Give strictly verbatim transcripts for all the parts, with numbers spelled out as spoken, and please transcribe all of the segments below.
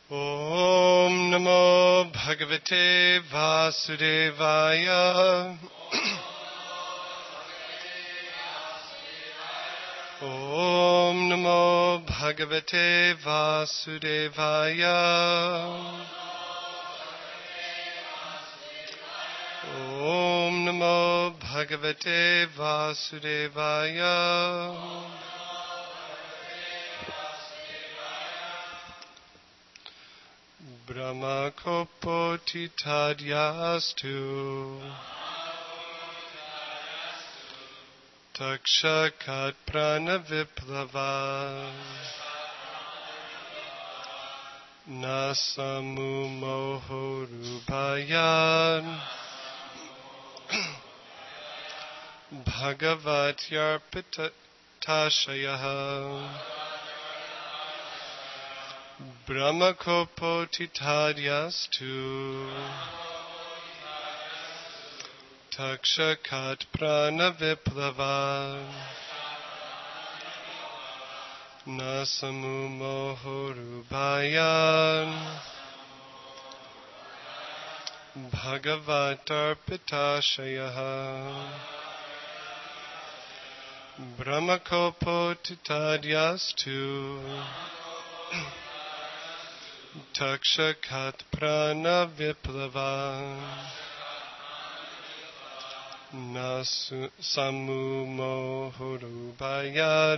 Om Namo Bhagavate Vasudevaya. Om Namo Bhagavate Vasudevaya. Om Namo Bhagavate Vasudevaya. Brahma Kopoti Tadyastu Takshakat Prana Viplava Nasamu Mohorubayan Bhagavatyarpitatashayaha Brahma Kopoti Tadyastu Takshakat Prana Viplava Nasamu Mohorubayan Bhagavatarpitasayaha Brahma Kopoti Tadyastu Takshakat Prana Viplava Nasu Samu Mohorubayan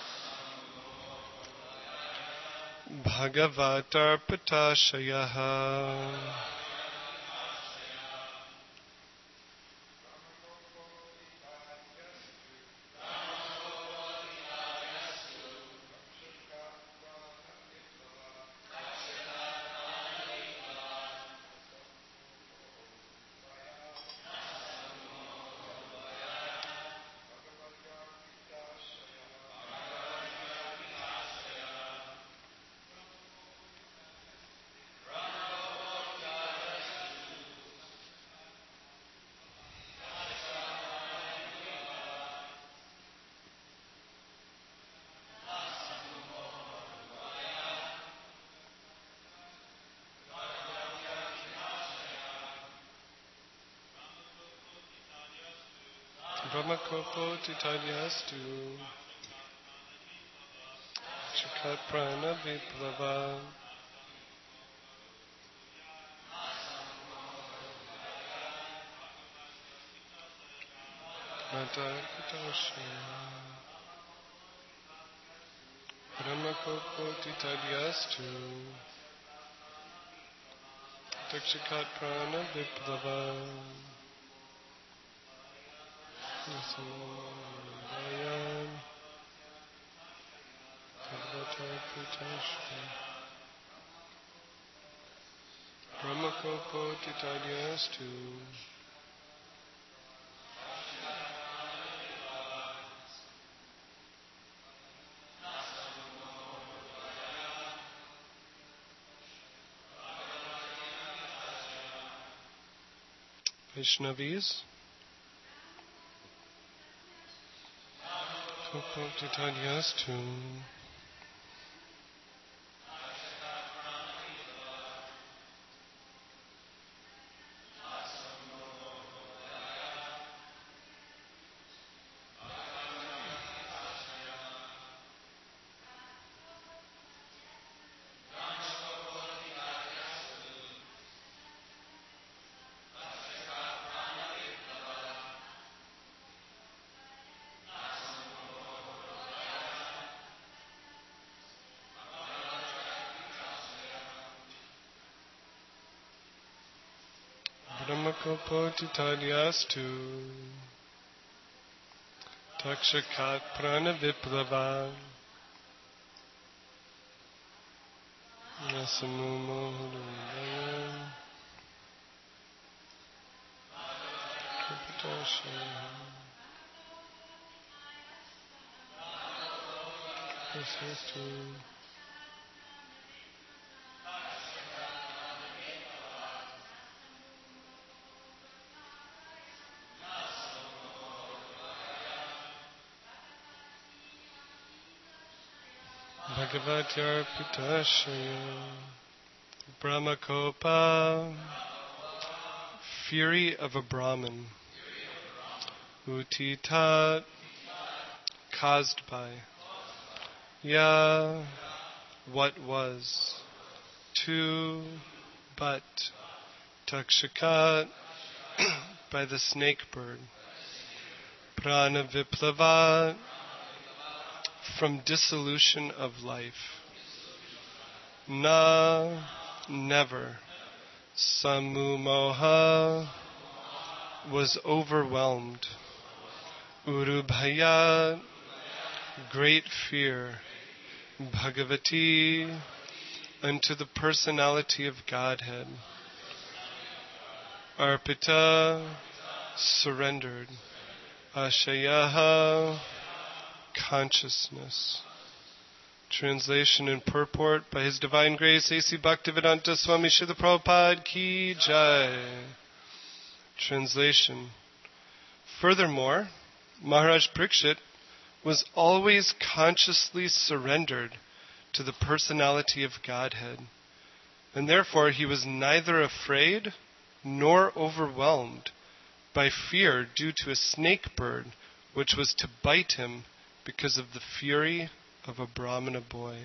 Bhagavatarpitasayaha. Brahma Kopoti Tadyastu Chakat Prana Viplava Bhagavatarpitasayaha Brahma Kopoti Tadyastu Takshakat Prana Viplava Nasamudayan Bhagavatarpitasayaha Brahma Kopoti Tadyastu Vaishnavis Kopoti Tadyastu Brahma Kopoti Tadyastu Takshakat Prana Viplava Nasamu Mohorubayan Bhagavatarpitasayaha Bhagavatarpitasayaha Brahmakopa, fury of a Brahmin. Utitat, caused by. Ya, what was. Tu, but. Takshakat, by the snake bird. Prana viplavat, from dissolution of life. Na, never. Samumoha, was overwhelmed. Urubhayat, great fear. Bhagavati, unto the personality of Godhead. Arpita, surrendered. Ashayaha, consciousness. Translation and purport by His Divine Grace A C Bhaktivedanta Swami Srila Prabhupada Ki Jai. Translation. Furthermore, Maharaj Parikshit was always consciously surrendered to the personality of Godhead, and therefore he was neither afraid nor overwhelmed by fear due to a snake bird which was to bite him because of the fury of a Brahmana boy.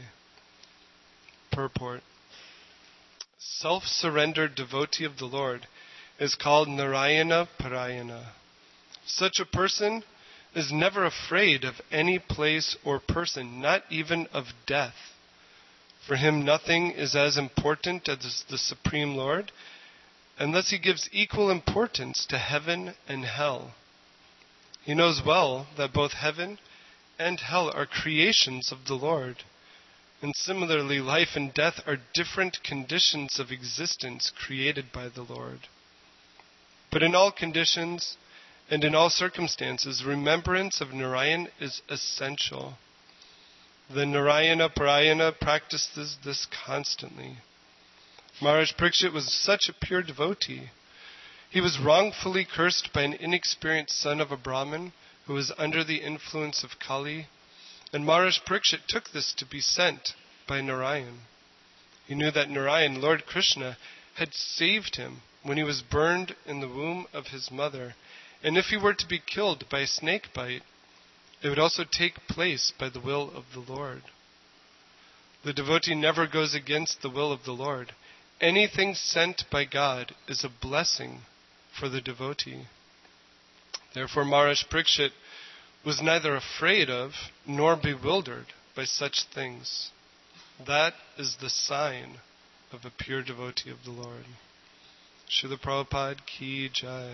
Purport. Self-surrendered devotee of the Lord is called Narayana Parayana. Such a person is never afraid of any place or person, not even of death. For him nothing is as important as the Supreme Lord, and thus he gives equal importance to heaven and hell. He knows well that both heaven and hell are creations of the Lord, and similarly life and death are different conditions of existence created by the Lord. But in all conditions and in all circumstances, remembrance of Narayan is essential. The Narayana Parayana practices this constantly. Maharaj Parikshit was such a pure devotee. He was wrongfully cursed by an inexperienced son of a Brahmin who was under the influence of Kali, and Maharaj Parikshit took this to be sent by Narayan. He knew that Narayan, Lord Krishna, had saved him when he was burned in the womb of his mother, and if he were to be killed by a snake bite, it would also take place by the will of the Lord. The devotee never goes against the will of the Lord. Anything sent by God is a blessing for the devotee. Therefore, Maharaj Parikshit was neither afraid of nor bewildered by such things. That is the sign of a pure devotee of the Lord. Srila Prabhupada Ki Jai.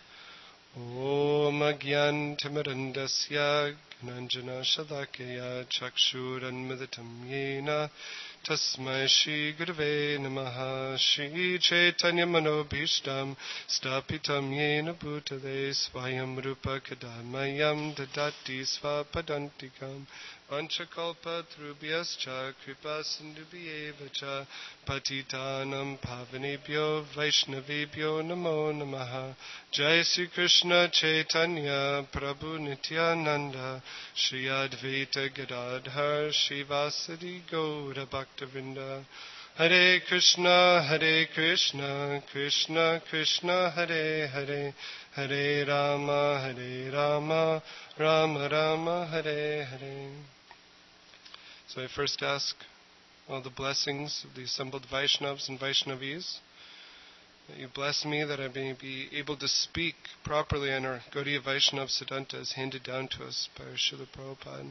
Om Agyan Timirandasya Gnanjana Shalakaya Chakshuranmilitam Yena Tasmai Shri Gurave Namaha Shri Chaitanya Manobhishtam Stapitam Yena Bhutale Swayam Rupa Kadamayam Dadati Svapadantikam Vanchakalpa Trubhyascha Kripa Sindhubhyevacha Patitanam Pavanebhyo Vaishnavebhyo Namo Namaha. Jai Sri Krishna Chaitanya Prabhu Nityananda Shri Advaita Gadadhar Shivasadi Gaura Bhaktavinda. Hare Krishna Hare Krishna Krishna Krishna Hare Hare Hare Rama Hare Rama Rama Rama Hare Hare. So I first ask all the blessings of the assembled Vaishnavas and Vaishnavis, that you bless me that I may be able to speak properly on our Gaudiya Vaishnava Siddhanta as handed down to us by our Srila Prabhupada.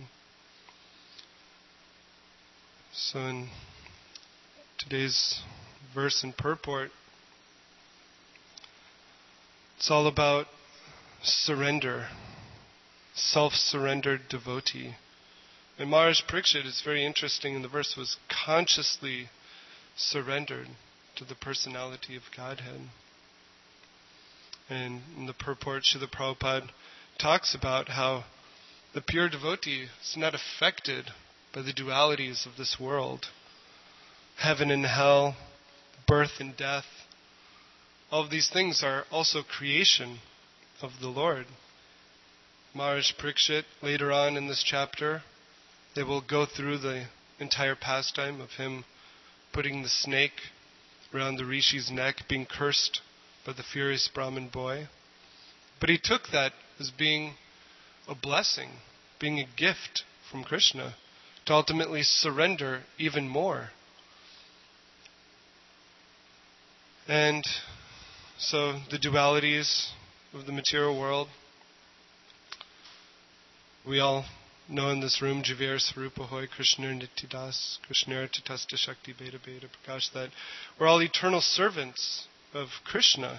So in today's verse and purport, it's all about surrender, self-surrendered devotee. And Maharaj Parikshit, is very interesting in the verse, was consciously surrendered to the personality of Godhead. And in the purport, Srila Prabhupada talks about how the pure devotee is not affected by the dualities of this world. Heaven and hell, birth and death, all of these things are also creation of the Lord. Maharaj Parikshit, later on in this chapter, they will go through the entire pastime of him putting the snake around the Rishi's neck, being cursed by the furious Brahmin boy. But he took that as being a blessing, being a gift from Krishna, to ultimately surrender even more. And so the dualities of the material world, we all know in this room, Jiver Sarupa Hoy, Krishna Nityadas, Krishna Tatasta Shakti Beta Beta Prakash, that we're all eternal servants of Krishna.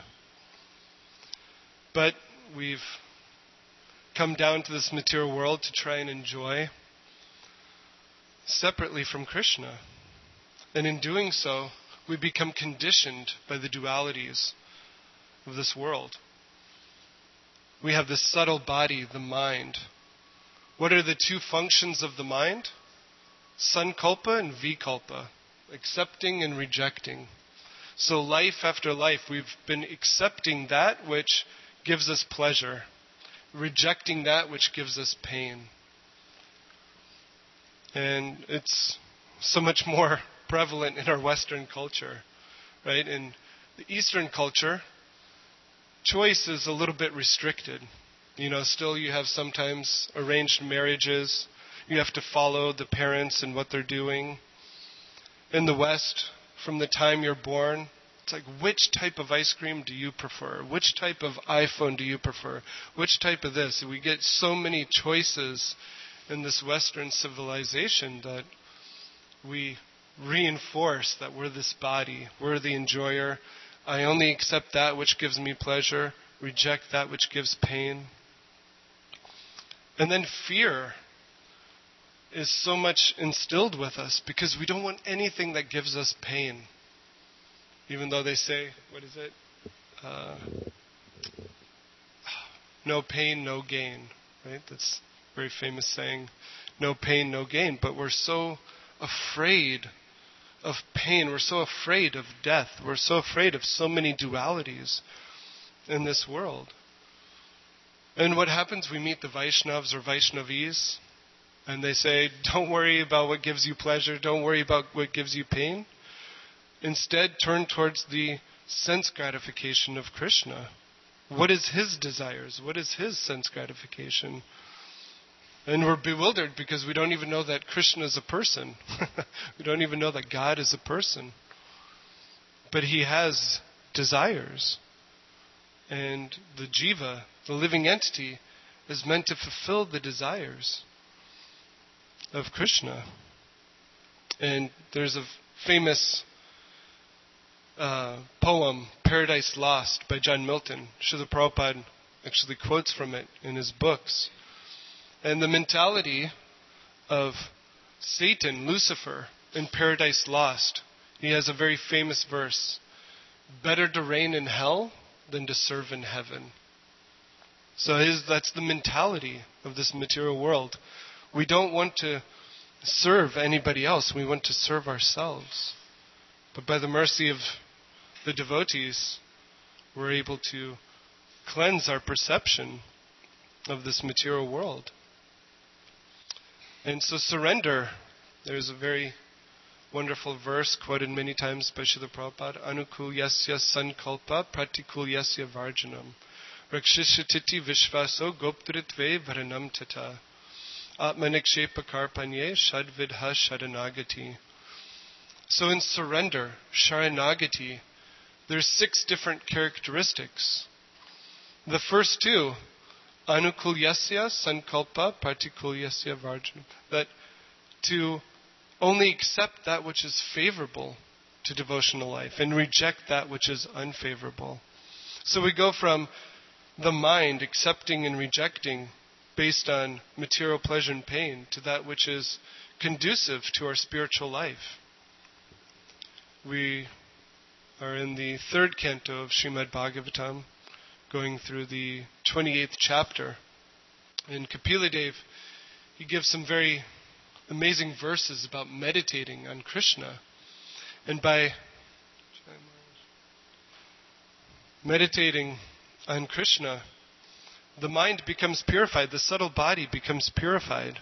But we've come down to this material world to try and enjoy separately from Krishna. And in doing so, we become conditioned by the dualities of this world. We have this subtle body, the mind. What are the two functions of the mind? Sankalpa and Vikalpa, accepting and rejecting. So life after life, we've been accepting that which gives us pleasure, rejecting that which gives us pain. And it's so much more prevalent in our Western culture, right? In the Eastern culture, choice is a little bit restricted. You know, still you have sometimes arranged marriages. You have to follow the parents and what they're doing. In the West, from the time you're born, it's like, which type of ice cream do you prefer? Which type of iPhone do you prefer? Which type of this? We get so many choices in this Western civilization that we reinforce that we're this body, we're the enjoyer. I only accept that which gives me pleasure, reject that which gives pain. And then fear is so much instilled with us because we don't want anything that gives us pain. Even though they say, what is it? Uh, no pain, no gain. Right? That's a very famous saying. No pain, no gain. But we're so afraid of pain. We're so afraid of death. We're so afraid of so many dualities in this world. And what happens? We meet the Vaishnavas or Vaishnavis, and they say, don't worry about what gives you pleasure. Don't worry about what gives you pain. Instead, turn towards the sense gratification of Krishna. What is his desires? What is his sense gratification? And we're bewildered because we don't even know that Krishna is a person. We don't even know that God is a person. But he has desires. And the jiva, the living entity, is meant to fulfill the desires of Krishna. And there's a famous uh, poem, Paradise Lost, by John Milton. Srila Prabhupada actually quotes from it in his books. And the mentality of Satan, Lucifer, in Paradise Lost, he has a very famous verse. Better to reign in hell than to serve in heaven. So his, that's the mentality of this material world. We don't want to serve anybody else. We want to serve ourselves. But by the mercy of the devotees, we're able to cleanse our perception of this material world. And so surrender, there's a very wonderful verse quoted many times by Srila Prabhupada. Anukul yasya sankalpa pratikul yasya varjanam. Rakshishititi vishvaso gopturitve varanam tata. Atmanikshepa karpanye shadvidha sharanagati. So in surrender, sharanagati, there's six different characteristics. The first two, anukul yasya sankalpa pratikul yasya varjanam. That to only accept that which is favorable to devotional life and reject that which is unfavorable. So we go from the mind accepting and rejecting based on material pleasure and pain to that which is conducive to our spiritual life. We are in the third canto of Srimad Bhagavatam, going through the twenty-eighth chapter. And Kapila Dev, he gives some very amazing verses about meditating on Krishna. And by meditating on Krishna, the mind becomes purified, the subtle body becomes purified.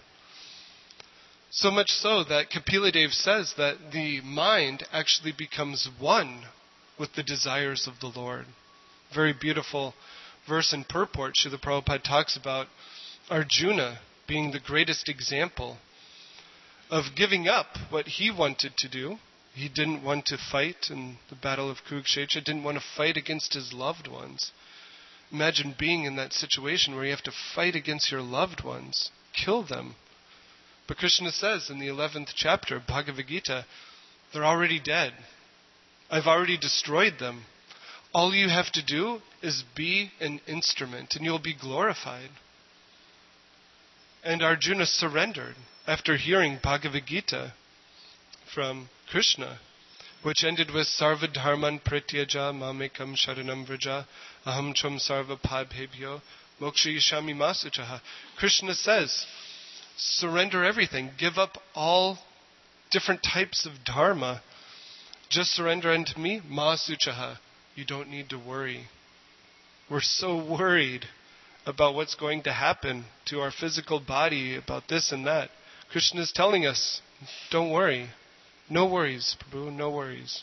So much so that Kapila Dev says that the mind actually becomes one with the desires of the Lord. Very beautiful verse in purport. Srila Prabhupada talks about Arjuna being the greatest example of giving up what he wanted to do. He didn't want to fight in the battle of Kurukshetra, didn't want to fight against his loved ones. Imagine being in that situation where you have to fight against your loved ones, kill them. But Krishna says in the eleventh chapter of Bhagavad Gita, they're already dead. I've already destroyed them. All you have to do is be an instrument and you'll be glorified. And Arjuna surrendered after hearing Bhagavad Gita from Krishna, which ended with Sarva Dharman Prityaja Mamekam Sharanam Vraja Aham Cham Sarva Padbhebhyo Moksha Yishami Masuchaha. Krishna says, surrender everything. Give up all different types of dharma. Just surrender unto me, Masuchaha. You don't need to worry. We're so worried about what's going to happen to our physical body, about this and that. Krishna is telling us, don't worry. No worries, Prabhu, no worries.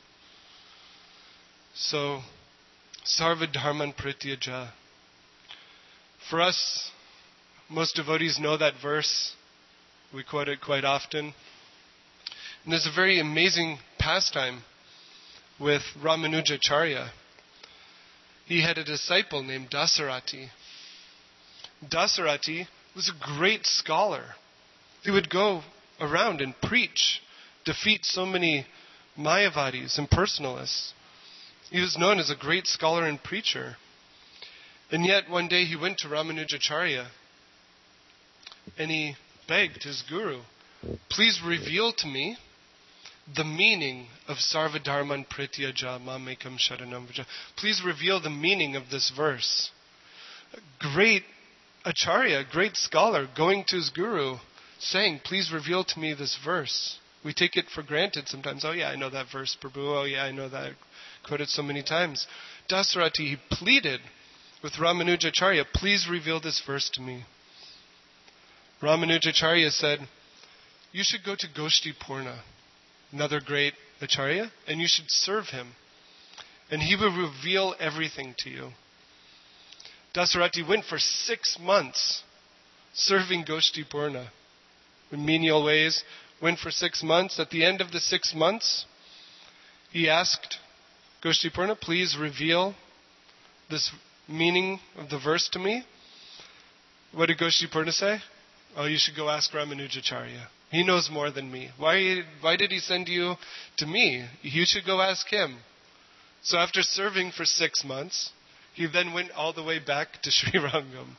So, Sarva Dharman Prityaja. For us, most devotees know that verse. We quote it quite often. And there's a very amazing pastime with Ramanujacharya. He had a disciple named Dasarati. Dasarati was a great scholar. He would go around and preach, defeat so many Mayavadis and personalists. He was known as a great scholar and preacher. And yet one day he went to Ramanujacharya and he begged his guru, please reveal to me the meaning of Sarva Dharman Prityaja Mamekam Sharanam Vraja. Please reveal the meaning of this verse. A great Acharya, great scholar, going to his guru, saying, please reveal to me this verse. We take it for granted sometimes. Oh yeah, I know that verse, Prabhu. Oh yeah, I know that. I quoted so many times. Dasarati, he pleaded with Ramanujacharya, please reveal this verse to me. Ramanujacharya said, you should go to Goshti Purna, another great Acharya, and you should serve him. And he will reveal everything to you. Dasarati went for six months serving Goshti Purna in menial ways. Went for six months. At the end of the six months, he asked Goshti Purna, please reveal this meaning of the verse to me. What did Goshti Purna say? Oh, you should go ask Ramanujacharya. He knows more than me. Why, why did he send you to me? You should go ask him. So after serving for six months, he then went all the way back to Sri Rangam.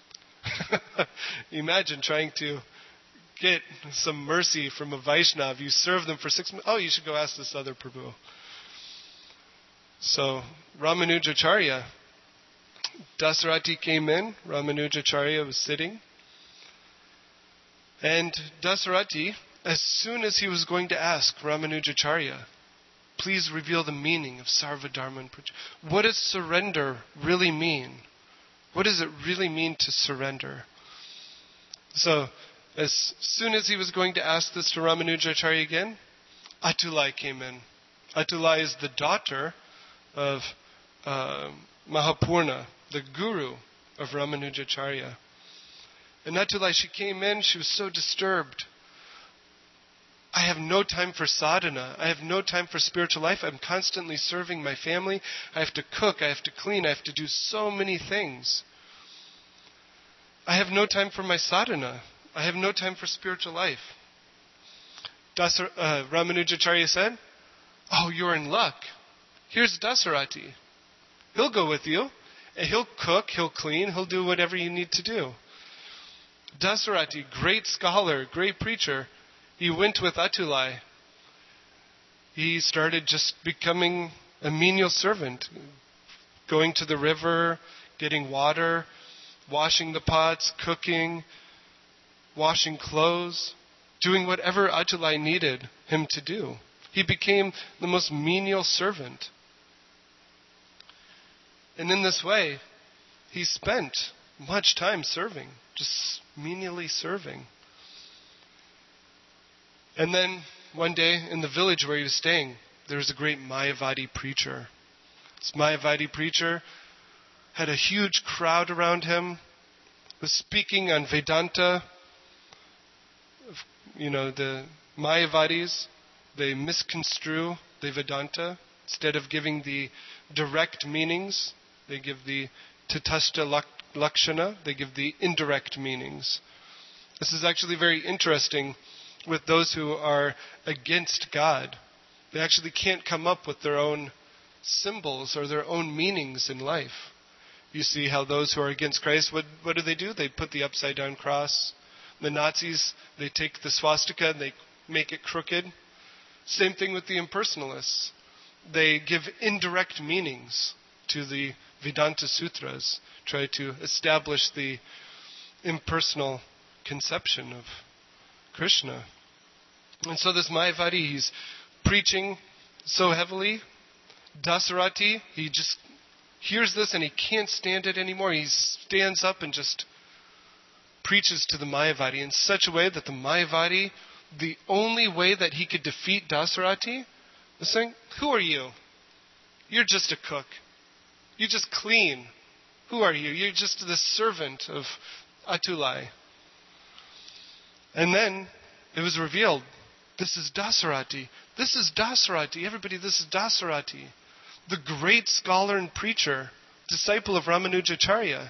Imagine trying to get some mercy from a Vaishnav. You serve them for six months. Oh, you should go ask this other Prabhu. So Ramanujacharya, Dasarati came in. Ramanujacharya was sitting. And Dasarati, as soon as he was going to ask Ramanujacharya, please reveal the meaning of Sarva Dharman Prityaja. What does surrender really mean? What does it really mean to surrender? So, as soon as he was going to ask this to Ramanujacharya again, Atulai came in. Atulai is the daughter of uh, Mahapurna, the guru of Ramanujacharya. And Atulai, she came in, she was so disturbed. I have no time for sadhana. I have no time for spiritual life. I'm constantly serving my family. I have to cook. I have to clean. I have to do so many things. I have no time for my sadhana. I have no time for spiritual life. Dasar, uh, Ramanujacharya said, oh, you're in luck. Here's Dasarati. He'll go with you. And he'll cook, he'll clean, he'll do whatever you need to do. Dasarati, great scholar, great preacher, he went with Atulai. He started just becoming a menial servant, going to the river, getting water, washing the pots, cooking, washing clothes, doing whatever Atulai needed him to do. He became the most menial servant. And in this way, he spent much time serving, just menially serving. And then one day in the village where he was staying, there was a great Mayavadi preacher. This Mayavadi preacher had a huge crowd around him, was speaking on Vedanta. You know, the Mayavadis, they misconstrue the Vedanta. Instead of giving the direct meanings, they give the Tatastha Lakshana, they give the indirect meanings. This is actually very interesting with those who are against God. They actually can't come up with their own symbols or their own meanings in life. You see how those who are against Christ, what, what do they do? They put the upside down cross. The Nazis, they take the swastika and they make it crooked. Same thing with the impersonalists. They give indirect meanings to the Vedanta Sutras, try to establish the impersonal conception of Krishna. And so this Mayavadi, he's preaching so heavily. Dasarati, he just hears this and he can't stand it anymore. He stands up and just preaches to the Mayavadi in such a way that the Mayavadi, the only way that he could defeat Dasarati was saying, who are you? You're just a cook. You just clean. Who are you? You're just the servant of Atulai. And then it was revealed, this is Dasarati. This is Dasarati. Everybody, this is Dasarati. The great scholar and preacher, disciple of Ramanujacharya.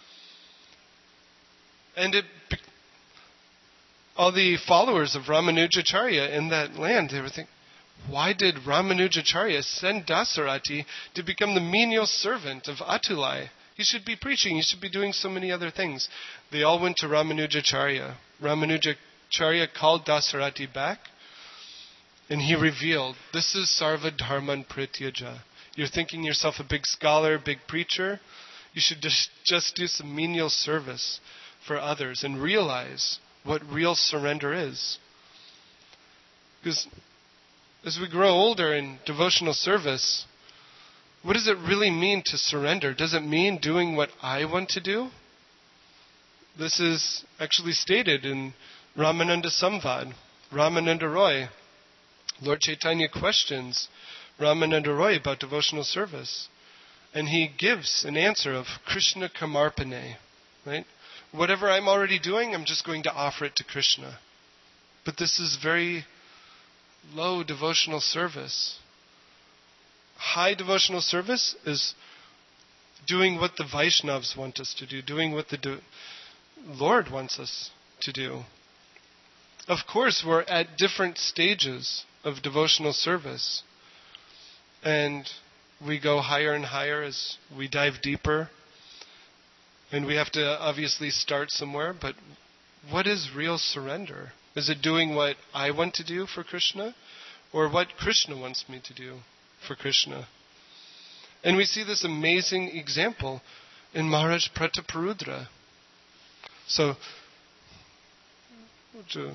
And it, all the followers of Ramanujacharya in that land, they were thinking, why did Ramanujacharya send Dasarati to become the menial servant of Atulai? He should be preaching. He should be doing so many other things. They all went to Ramanujacharya. Ramanujacharya called Dasarati back, and he revealed, this is Sarva Dharman Prityaja. You're thinking yourself a big scholar, big preacher. You should just, just do some menial service for others and realize what real surrender is. Because as we grow older in devotional service, what does it really mean to surrender? Does it mean doing what I want to do? This is actually stated in Ramananda Samvad, Ramananda Roy. Lord Chaitanya questions Ramananda Roy about devotional service. And he gives an answer of Krishna Kamarpane, right? Whatever I'm already doing, I'm just going to offer it to Krishna. But this is very low devotional service. High devotional service is doing what the Vaishnavas want us to do, doing what the do- Lord wants us to do. Of course, we're at different stages of devotional service. And we go higher and higher as we dive deeper. And we have to obviously start somewhere, but what is real surrender? Is it doing what I want to do for Krishna, or what Krishna wants me to do for Krishna? And we see this amazing example in Maharaj Prataparudra. So, to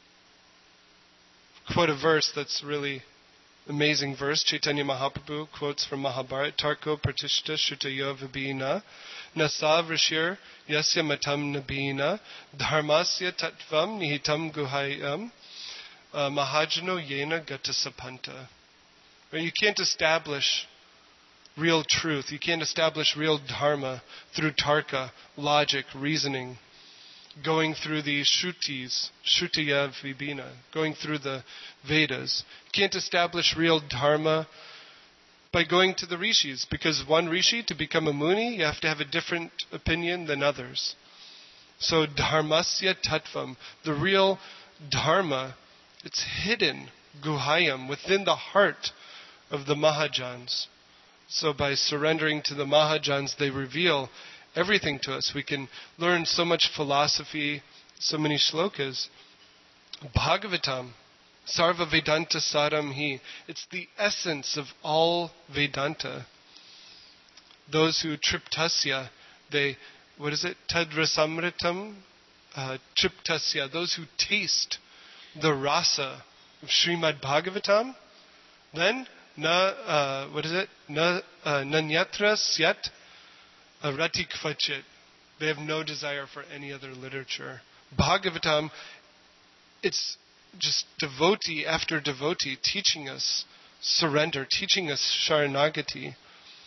quote a verse that's really amazing verse, Chaitanya Mahaprabhu quotes from Mahabharata, Tarko Pratishta Shutayo Vibhina, Nasav Rishir Yasya Matam Nabina, Dharmasya Tattvam Nihitam Guhayam, Mahajano Yena Gatasapanta. You can't establish real truth. You can't establish real dharma through tarka, logic, reasoning, going through the Shrutis, Shrutaya Vibhina, going through the Vedas. You can't establish real dharma by going to the rishis, because one rishi, to become a muni, you have to have a different opinion than others. So dharmasya tattvam, the real dharma, it's hidden, guhayam, within the heart of the Mahajans. So by surrendering to the Mahajans, they reveal everything to us. We can learn so much philosophy, so many shlokas. Bhagavatam, Sarva Vedanta Saram Hi. It's the essence of all Vedanta. Those who triptasya, they, what is it? Tadrasamritam uh, triptasya. Those who taste the rasa of Srimad Bhagavatam, then na uh, what is it? Na uh, nanyatra syat rati kvachit. They have no desire for any other literature. Bhagavatam, it's just devotee after devotee teaching us surrender, teaching us sharanagati.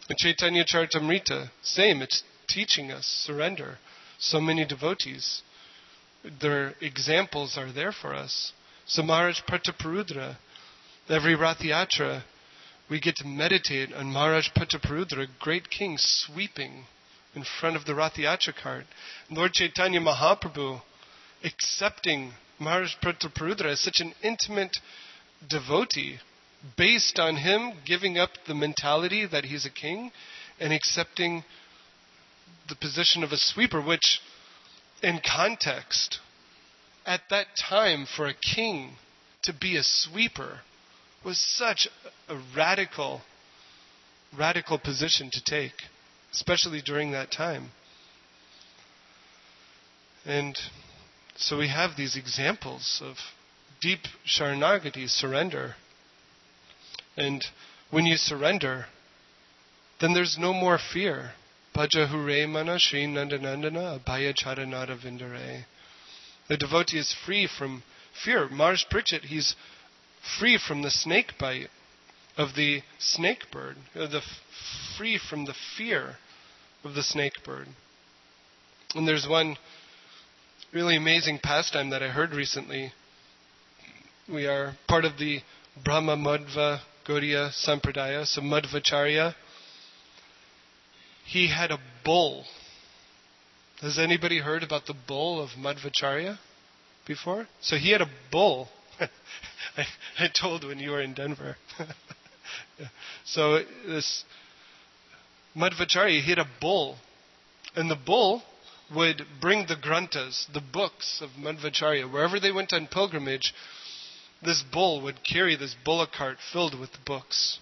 In Chaitanya Charitamrita, same, it's teaching us surrender. So many devotees, their examples are there for us. So Maharaj Prataparudra, every Rath Yatra, we get to meditate on Maharaj Prataparudra, great king, sweeping in front of the Rath Yatra cart. Lord Chaitanya Mahaprabhu accepting Maharaj Prataparudra as such an intimate devotee, based on him giving up the mentality that he's a king and accepting the position of a sweeper, which in context, at that time for a king to be a sweeper was such a radical, radical position to take, especially during that time. And so we have these examples of deep sharanagati, surrender. And when you surrender, then there's no more fear. Bhaja hure mana Shri Nandanandana abhaya charanara vindare. The devotee is free from fear. Maharaj Parikshit, he's free from the snake bite of the snake bird, the f- free from the fear of the snake bird. And there's one really amazing pastime that I heard recently. We are part of the Brahma Madhva Gaudiya Sampradaya, so Madhvacharya. He had a bull. Has anybody heard about the bull of Madhvacharya before? So he had a bull. I, I told when you were in Denver. Yeah. So this Madhvacharya, he had a bull. And the bull would bring the granthas, the books of Madhvacharya. Wherever they went on pilgrimage, this bull would carry this bullock cart filled with books.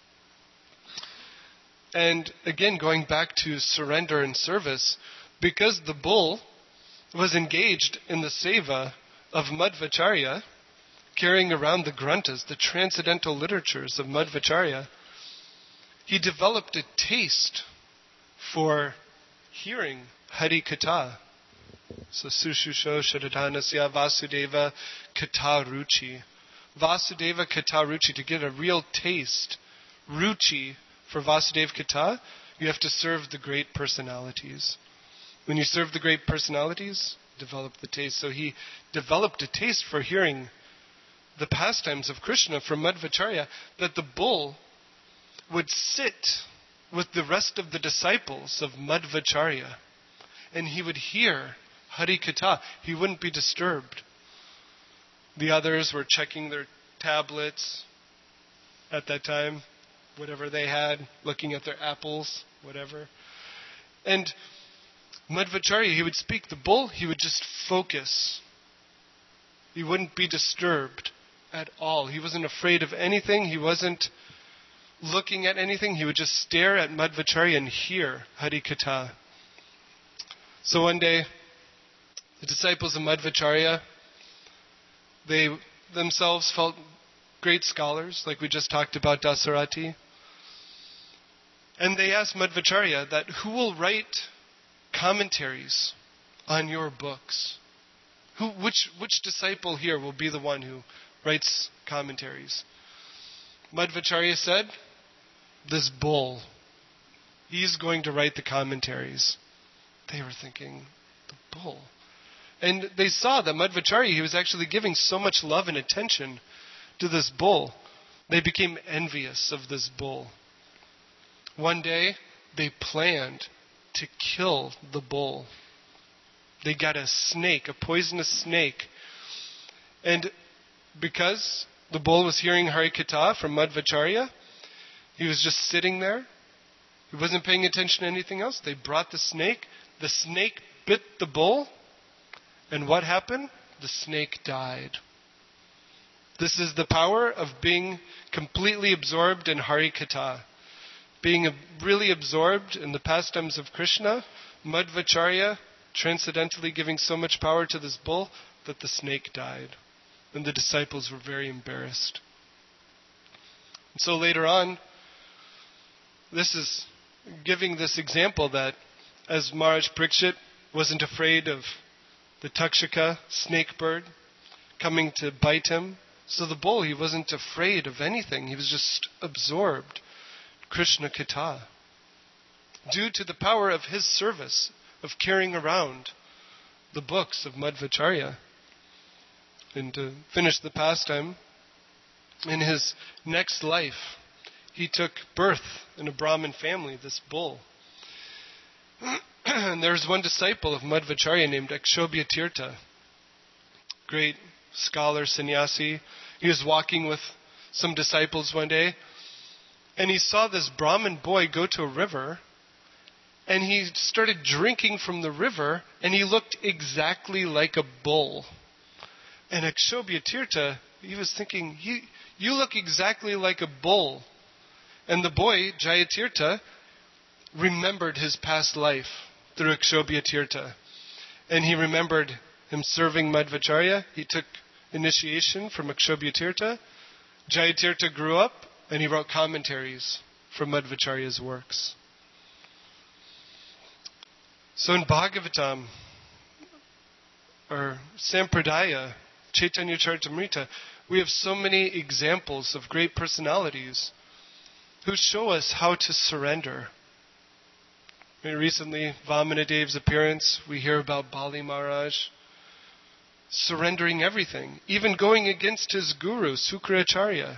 And again, going back to surrender and service, because the bull was engaged in the seva of Madhvacharya, carrying around the granthas, the transcendental literatures of Madhvacharya, he developed a taste for hearing Hari Katha. So Sushusho Shadadanasya Vasudeva Katha Ruchi. Vasudeva Katha Ruchi, to get a real taste, Ruchi, for Vasudeva Katha, you have to serve the great personalities. When you serve the great personalities, develop the taste. So he developed a taste for hearing the pastimes of Krishna from Madhvacharya, that the bull would sit with the rest of the disciples of Madhvacharya, and he would hear Hari Katha. He wouldn't be disturbed. The others were checking their tablets at that time, whatever they had, looking at their apples, whatever. And Madhvacharya, he would speak. The bull, he would just focus. He wouldn't be disturbed at all. He wasn't afraid of anything. He wasn't looking at anything. He would just stare at Madhvacharya and hear Hari Katha. So one day, the disciples of Madhvacharya, they themselves felt great scholars, like we just talked about Dasarati. And they asked Madhvacharya that who will write commentaries on your books? Who, which, which disciple here will be the one who writes commentaries? Madhvacharya said, this bull. He's going to write the commentaries. They were thinking, the bull. And they saw that Madhvacharya, he was actually giving so much love and attention to this bull. They became envious of this bull. One day, they planned to kill the bull. They got a snake, a poisonous snake. And because the bull was hearing Hari Katha from Madhvacharya, he was just sitting there. He wasn't paying attention to anything else. They brought the snake. The snake bit the bull. And what happened? The snake died. This is the power of being completely absorbed in Hari Katha. Being really absorbed in the pastimes of Krishna, Madhvacharya transcendentally giving so much power to this bull that the snake died. And the disciples were very embarrassed. And so later on, this is giving this example that as Maharaj Parikshit wasn't afraid of the Takshaka, snake bird, coming to bite him, so the bull, he wasn't afraid of anything. He was just absorbed. Krishna Katha. due to the power of his service, of carrying around the books of Madhvacharya. And to finish the pastime, in his next life, he took birth in a Brahmin family, this bull. And there's one disciple of Madhvacharya named Akshobhyatirtha, great scholar, sannyasi. He was walking with some disciples one day, and he saw this Brahmin boy go to a river, and he started drinking from the river, and he looked exactly like a bull. And Akshobhyatirtha, he was thinking, you, you look exactly like a bull. And the boy, Jayatirtha, remembered his past life through Akshobhyatirtha. And he remembered him serving Madhvacharya. He took initiation from Akshobhyatirtha. Jayatirtha grew up, and he wrote commentaries for Madhvacharya's works. So in Bhagavatam, or Sampradaya, Chaitanya Charitamrita, we have so many examples of great personalities who show us how to surrender. Recently, Vamanadev's appearance, we hear about Bali Maharaj surrendering everything, even going against his guru, Sukracharya.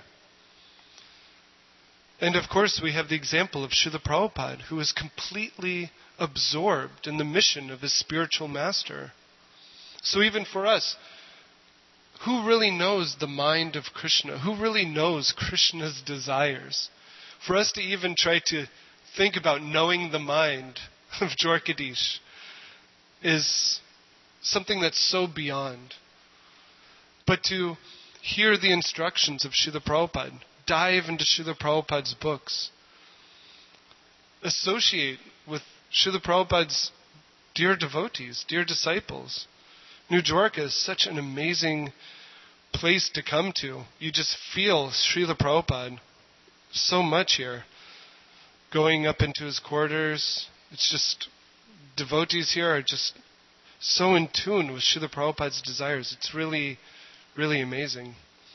And of course, we have the example of Srila Prabhupada, who is completely absorbed in the mission of his spiritual master. So even for us, who really knows the mind of Krishna? Who really knows Krishna's desires? For us to even try to think about knowing the mind of Dwarkadish is something that's so beyond. But to hear the instructions of Srila Prabhupada, dive into Srila Prabhupada's books, associate with Srila Prabhupada's dear devotees, dear disciples. New Dwarka is such an amazing place to come to. You just feel Srila Prabhupada so much here. Going up into his quarters, it's just, devotees here are just so in tune with Srila Prabhupada's desires. It's really, really amazing.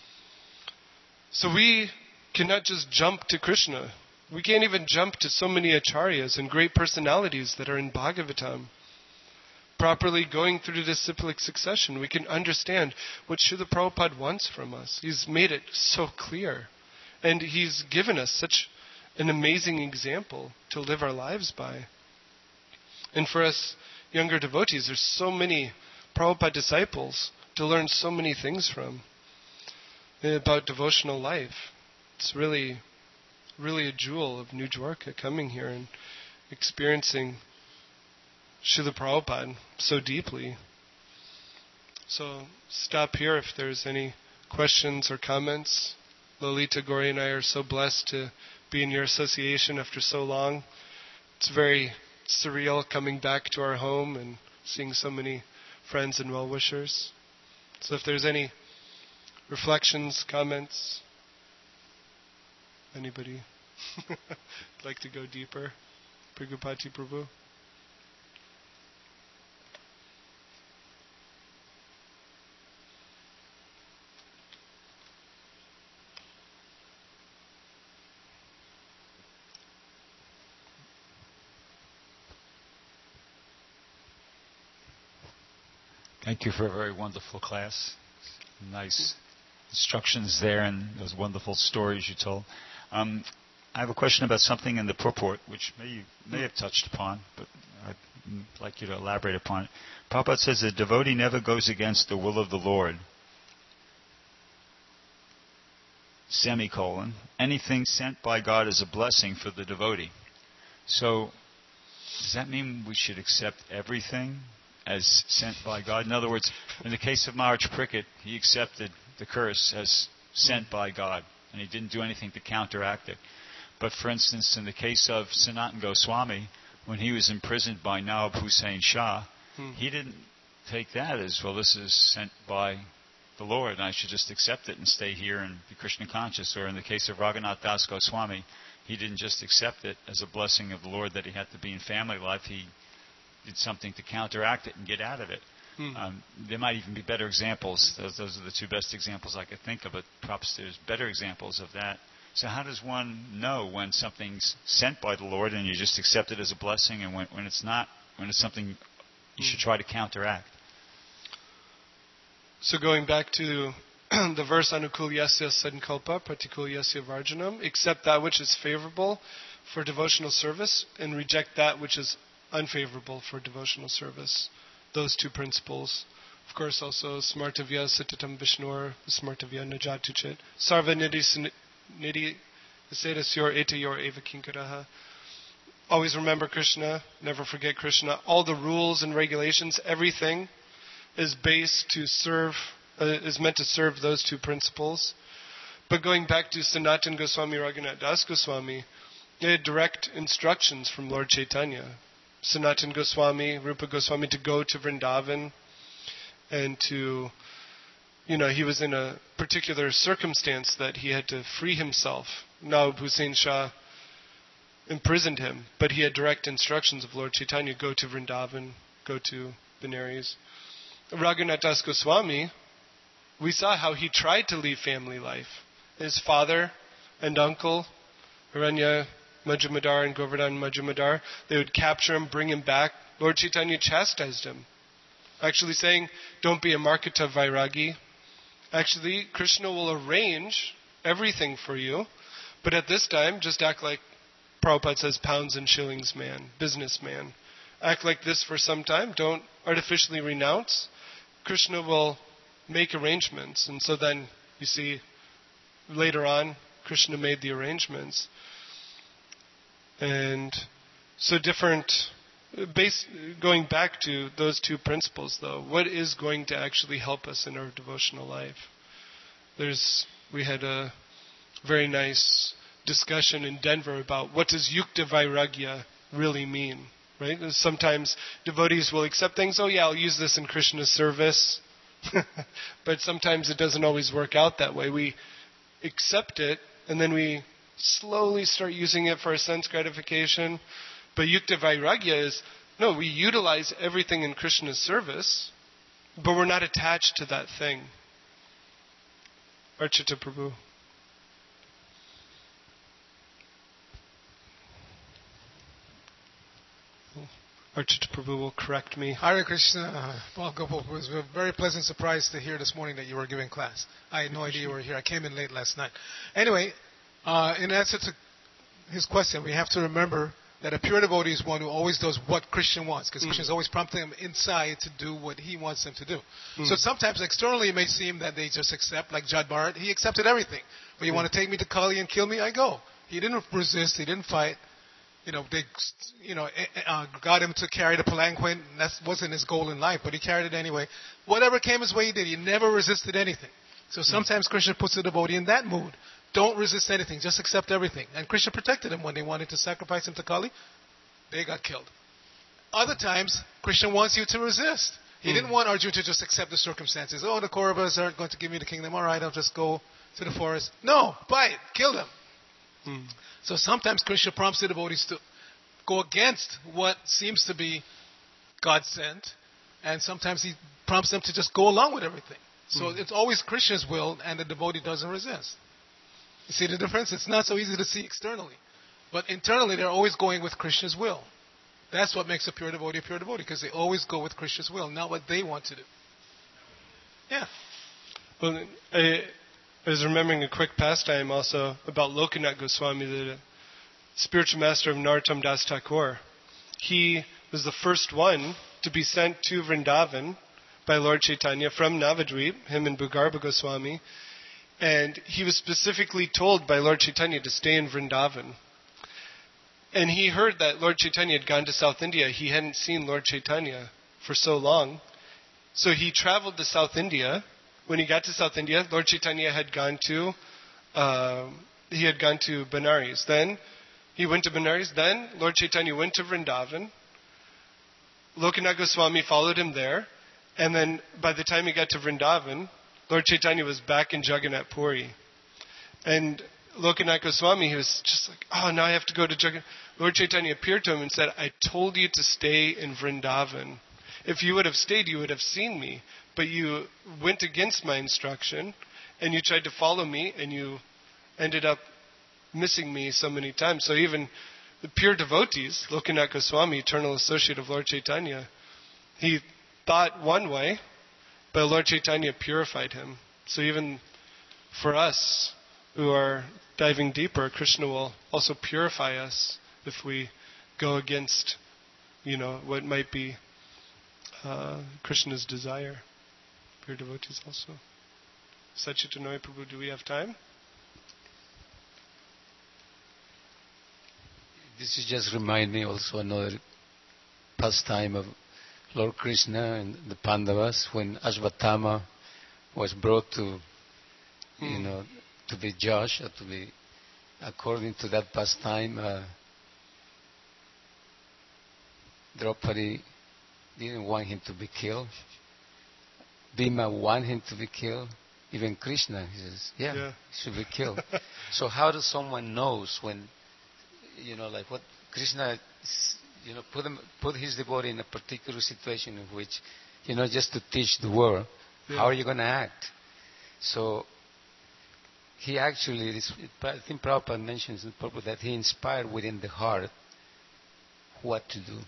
So we cannot just jump to Krishna. We can't even jump to so many acharyas and great personalities that are in Bhagavatam. Properly going through the disciplic succession, we can understand what Srila Prabhupada wants from us. He's made it so clear. And he's given us such an amazing example to live our lives by. And for us younger devotees, there's so many Prabhupada disciples to learn so many things from about devotional life. It's really, really a jewel of New Dwarka coming here and experiencing Srila Prabhupada so deeply. So stop here if there's any questions or comments. Lolita, Gauri, and I are so blessed to be in your association after so long. It's very surreal coming back to our home and seeing so many friends and well-wishers. So if there's any reflections, comments, anybody like to go deeper? Pragupati Prabhu? Thank you for a very wonderful class. Nice instructions there and those wonderful stories you told. Um, I have a question about something in the purport, which may, you may have touched upon, but I'd like you to elaborate upon it. Prabhupada says the devotee never goes against the will of the Lord. Semicolon. Anything sent by God is a blessing for the devotee. So, does that mean we should accept everything as sent by God? In other words, in the case of Maharaj Prickett, he accepted the curse as sent by God, and he didn't do anything to counteract it. But for instance, in the case of Sanatan Goswami, when he was imprisoned by Nawab Hussain Shah, hmm. he didn't take that as, well, this is sent by the Lord, and I should just accept it and stay here and be Krishna conscious. Or in the case of Raghunath Das Goswami, he didn't just accept it as a blessing of the Lord that he had to be in family life. He did something to counteract it and get out of it. Hmm. Um, there might even be better examples. Those, those are the two best examples I could think of, but perhaps there's better examples of that. So how does one know when something's sent by the Lord and you just accept it as a blessing, and when, when it's not, when it's something you should try to counteract? So going back to the verse, Anukulyasya Sankalpa Pratikulyasya Varjanam, accept that which is favorable for devotional service and reject that which is unfavorable for devotional service. Those two principles. Of course, also Smartavya Satatam Vishnur, Smartavya Najatuchit, Sarva Nidhi Sedasyor Etayor Eva Kinkaraha. Always remember Krishna, never forget Krishna. All the rules and regulations, everything is based to serve, uh, is meant to serve those two principles. But going back to Sanatan Goswami, Raghunath Das Goswami, they had direct instructions from Lord Chaitanya. Sanatan Goswami, Rupa Goswami, to go to Vrindavan and to, you know, he was in a particular circumstance that he had to free himself. Nawab Hussain Shah imprisoned him, but he had direct instructions of Lord Chaitanya, go to Vrindavan, go to Benares. Raghunath Das Goswami, we saw how he tried to leave family life. His father and uncle, Aranya Majumdar and Govardhan Majumdar, they would capture him, bring him back. Lord Chaitanya chastised him, actually saying, don't be a Marketa Vairagi. Actually, Krishna will arrange everything for you, but at this time, just act like Prabhupada says, pounds and shillings man, businessman. Act like this for some time. Don't artificially renounce. Krishna will make arrangements. And so then, you see, later on, Krishna made the arrangements. And so different, base, going back to those two principles though, what is going to actually help us in our devotional life? There's, we had a very nice discussion in Denver about what does Yukta Vairagya really mean, right? Sometimes devotees will accept things, oh yeah, I'll use this in Krishna's service. But sometimes it doesn't always work out that way. We accept it and then we slowly start using it for our sense gratification. But Yukta Vairagya is, no, we utilize everything in Krishna's service, but we're not attached to that thing. Archita Prabhu. Archita Prabhu will correct me. Hare Krishna. Well, it was a very pleasant surprise to hear this morning that you were giving class. I had no idea you were here. I came in late last night. Anyway, uh, in answer to his question, we have to remember that a pure devotee is one who always does what Krishna wants, because mm. Krishna is always prompting him inside to do what he wants them to do. Mm. So sometimes externally it may seem that they just accept, like Jad Bharat, he accepted everything. But you mm. want to take me to Kali and kill me, I go. He didn't resist, he didn't fight. You know, they, you know, uh, got him to carry the palanquin. That wasn't his goal in life, but he carried it anyway. Whatever came his way, he did. He never resisted anything. So sometimes Krishna puts the devotee in that mood. Don't resist anything. Just accept everything. And Krishna protected him when they wanted to sacrifice him to Kali. They got killed. Other times, Krishna wants you to resist. He mm. didn't want Arjuna to just accept the circumstances. Oh, the Kauravas aren't going to give me the kingdom. All right, I'll just go to the forest. No, fight. Kill them. Mm. So sometimes Krishna prompts the devotees to go against what seems to be God sent, and sometimes he prompts them to just go along with everything. So mm. it's always Krishna's will, and the devotee doesn't resist. You see the difference? It's not so easy to see externally. But internally, they're always going with Krishna's will. That's what makes a pure devotee a pure devotee, because they always go with Krishna's will, not what they want to do. Yeah. Well, I, I was remembering a quick pastime also about Lokanath Goswami, the spiritual master of Narottam Das Thakur. He was the first one to be sent to Vrindavan by Lord Chaitanya from Navadvip, him and Bhugarbha Goswami. And he was specifically told by Lord Chaitanya to stay in Vrindavan. And he heard that Lord Chaitanya had gone to South India. He hadn't seen Lord Chaitanya for so long. So he traveled to South India. When he got to South India, Lord Chaitanya had gone to uh, he had gone to Benares. Then he went to Benares. Then Lord Chaitanya went to Vrindavan. Lokanath Goswami followed him there. And then by the time he got to Vrindavan, Lord Chaitanya was back in Jagannath Puri. And Lokanath Goswami, he was just like, oh, now I have to go to Jagannath. Lord Chaitanya appeared to him and said, I told you to stay in Vrindavan. If you would have stayed, you would have seen me. But you went against my instruction, and you tried to follow me, and you ended up missing me so many times. So even the pure devotees, Lokanath Goswami, eternal associate of Lord Chaitanya, he thought one way, but Lord Chaitanya purified him. So even for us who are diving deeper, Krishna will also purify us if we go against, you know, what might be uh, Krishna's desire. Pure devotees also. Satchitananda Prabhu, do we have time? This is just remind me also another pastime of Lord Krishna and the Pandavas when Ashvatthama was brought to, hmm. you know, to be judged, or to be, according to that pastime, uh, Draupadi didn't want him to be killed. Bhima wanted him to be killed. Even Krishna, he says, yeah, yeah. he should be killed. So how does someone knows when, you know, like what Krishna, you know, put him, put his devotee in a particular situation in which, you know, just to teach the world, yeah. how are you going to act? So he actually, I think Prabhupada mentions in purpose that he inspired within the heart what to do.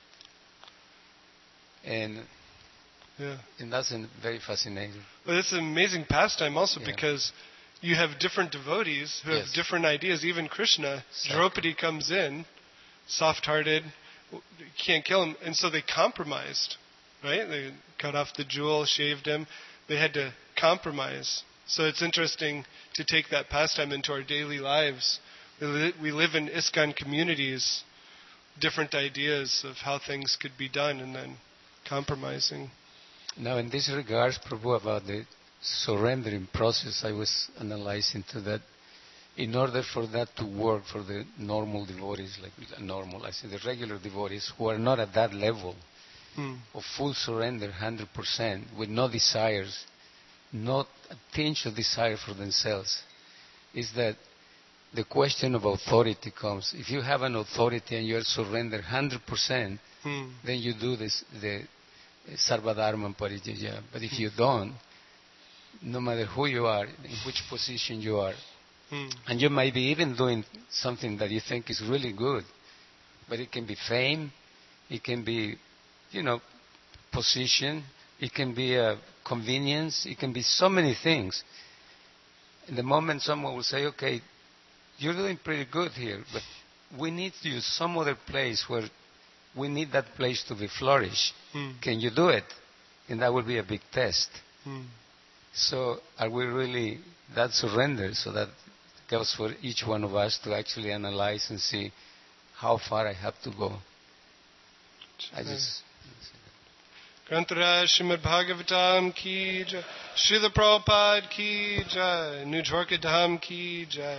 And yeah. and that's very fascinating. Well, it's an amazing pastime also yeah. because you have different devotees who yes. have different ideas. Even Krishna, exactly. Draupadi comes in, soft-hearted, can't kill him, and so they compromised, right? They cut off the jewel, shaved him. They had to compromise. So it's interesting to take that pastime into our daily lives. We, li- we live in ISKCON communities, different ideas of how things could be done, and then compromising. Now, in this regards, Prabhu, about the surrendering process, I was analyzing to that. In order for that to work for the normal devotees, like normal, I say the regular devotees who are not at that level hmm. of full surrender, one hundred percent, with no desires, not a tinge of desire for themselves, is that the question of authority comes. If you have an authority and you are surrendered one hundred percent, hmm. then you do this, the Sarvadharma Parijaya. But if you don't, no matter who you are, in which position you are, hmm. and you might be even doing something that you think is really good, but it can be fame, it can be, you know, position, it can be a convenience, it can be so many things. In the moment someone will say, okay, you're doing pretty good here, but we need you some other place where we need that place to be flourished. Hmm. Can you do it? And that will be a big test. Hmm. So are we really that surrendered? So that goes for each one of us to actually analyze and see how far I have to go. I just... Grantaraj Srimad Bhagavatam ki jai, Srila Prabhupada ki jai, New Dwarka Dham ki jai.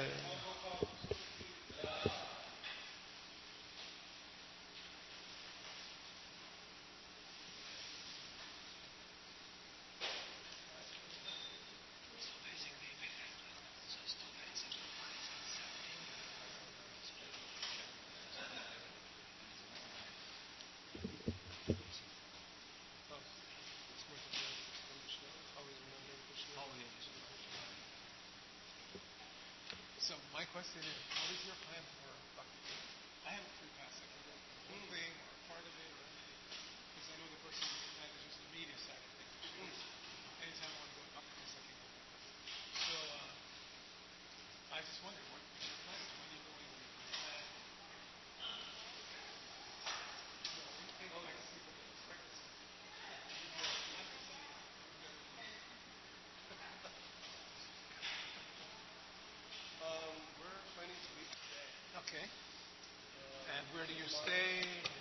So my question is, what is your plan for Bhakti? I have a free pass. I can go for the whole thing or part of it or anything. Because I know the person who manages the media side of things. Because anytime I want to go to Bhakti, I can go. So uh, I just wonder, what is your plan? When are you going? What is your plan? So we think like people can expect us. Um, we're planning to leave today. Okay. Uh, and where do you stay?